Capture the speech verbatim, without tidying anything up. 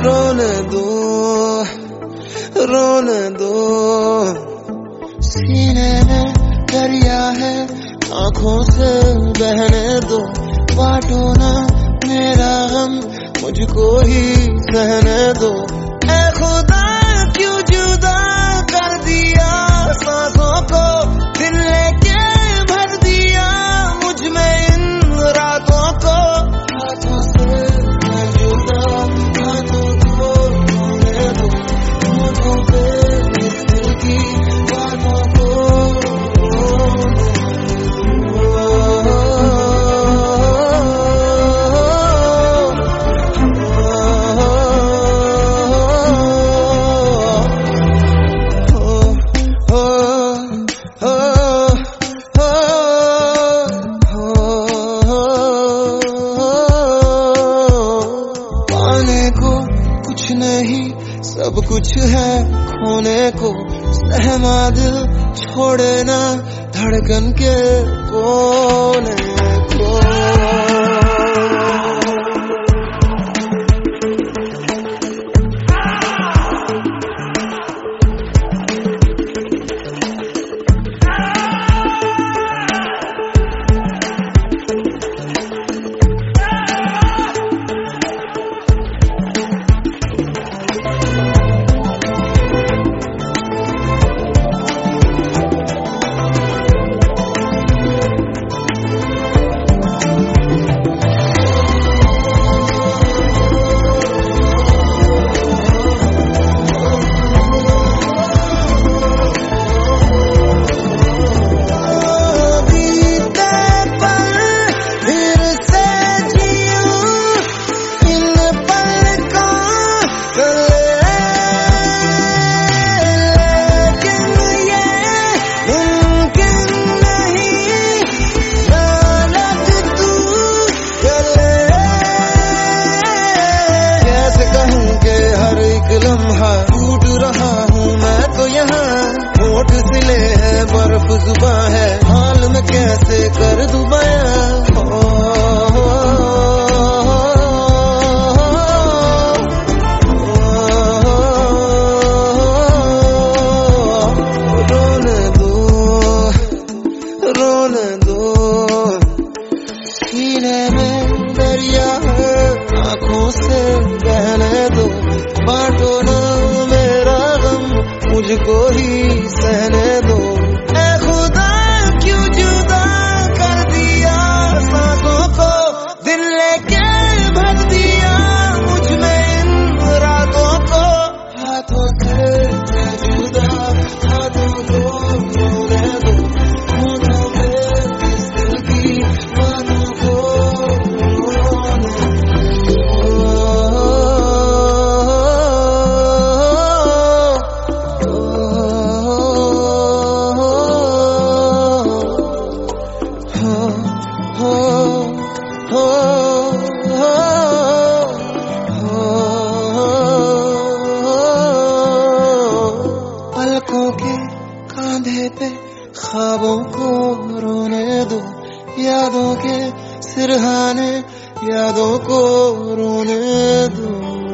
रोने दो, रोने दो। सीने में दरिया है, आंखों से बहने दो। बांटो ना मेरा गम, मुझको ही सहने दो। ऐ खुदा क्यों जुदा कर दिया सांसों को, दिल लेके भर दिया मुझ में इन रातों को। हाथों से मैं जुदा, हाथों को रोने दो। होठों पे इस दिल की बातों को कुछ नहीं, सब कुछ है खोने को। सहमा दिल छोड़े ना धड़कन के कोने को। लम्हा टूट रहा हूँ मैं तो यहाँ, होठ सिले हैं बर्फ जुबां है, हाल में कैसे कर दूं बयां। रोने दो, रोने दो। सीने में दरिया है, आंखों से बहने दो। बांटो ना मेरा गम, मुझको ही सहने दो। ऐ खुदा क्यों जुदा कर दिया सांसों को, दिल लेके भर दिया मुझ में इन रातों को। हाथों से मैं जुदा, हाथों को रोने दो। होठों पे इस दिल की बातों को रोने पलकों के कांधे पे ख्वाबों को रोने दो। यादों के सिरहाने यादों को रोने दो।